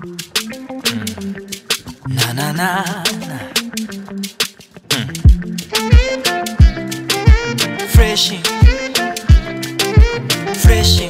Na na na na. Freshy, freshy,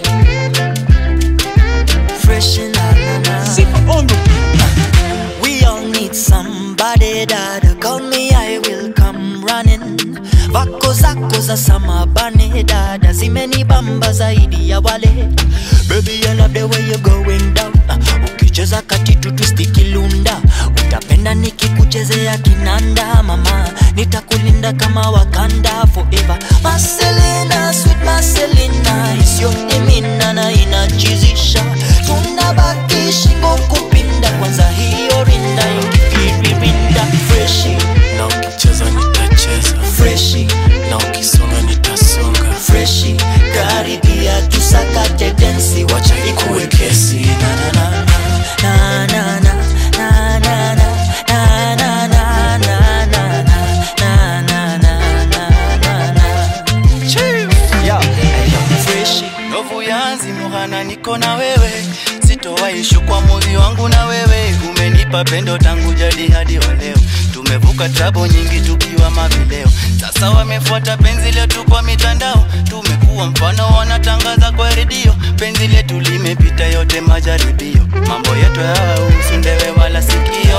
freshy, na na na. We all need somebody that call me, I will come running. Vako zako za samabane dada zimenibamba zaidi ya wale. Baby, I love the way you're going down. Ukicheza katitu twistikilunda, utapenda nikikuchezea kinanda. Mama, nitakulinda kama Wakanda forever. Marcelina, sweet Marcelina, isiyotimina na inachizisha. Tunabaki shingo kupinda, kwanza hiyo rinda ingifiririnda. Freshy, na ukicheza nitacheza. Freshy, na ukisonga nitasonga. Freshy, karibia tusakate densi, wacha ikuwe kesi. Na na na na na na na na na na na na na na na na na. Chill. Yo, Freshy, Novu yanzi muhana niko na wewe, sitowaishu kwa moyo wangu na wewe. Umenipa pendo tangu jadi hadi wa leo, tumevuka trouble nyingi tukiwa mavileo. Sasa wamefuata penzi letu kwa mitandao, tumekuwa mfano wanatangaza kwa redio. Penzi letu limepita yote majaribio, mambo yetu hayahusu ndewe wala sikio.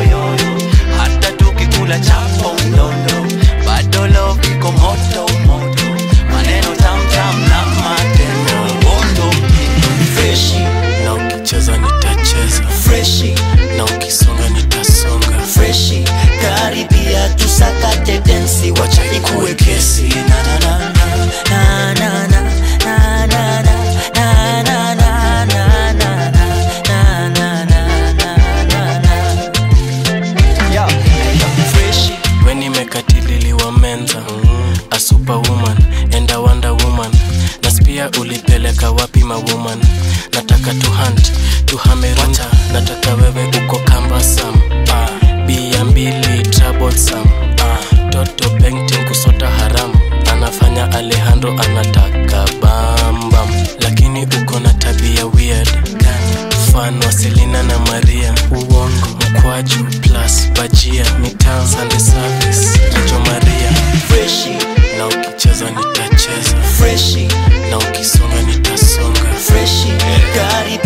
Hata tukikula chapo mdondo, bado love iko moto moto. Maneno tam tam na matendo bondo. Freshy, na ukicheza nitacheza. Freshy, na ukisonga nitasonga. Freshy, karibia tusakate densi, wacha ikuwe kesi. Na na na na na na na na na na na na na na na na na. Yo, Freshy, When nimekatililiwa menza, a superwoman and a wonder woman. Naspia ulipeleka wapi ma woman? Nataka to hunt, tuhamerunta. Nataka wewe uko kambasam. Bia mbili troublesome. Toto painting kusota haramu. Anafanya Alejandro anataka bambam. Lakini uko na tabia weird. Fan wa Selena na Maria. Uongo, mkwaju plus bajia. Mitam Sunday service, Rejo Maria. Freshy, na ukicheza nitacheza. Freshy, na ukisonga nitasonga. Freshy, karibia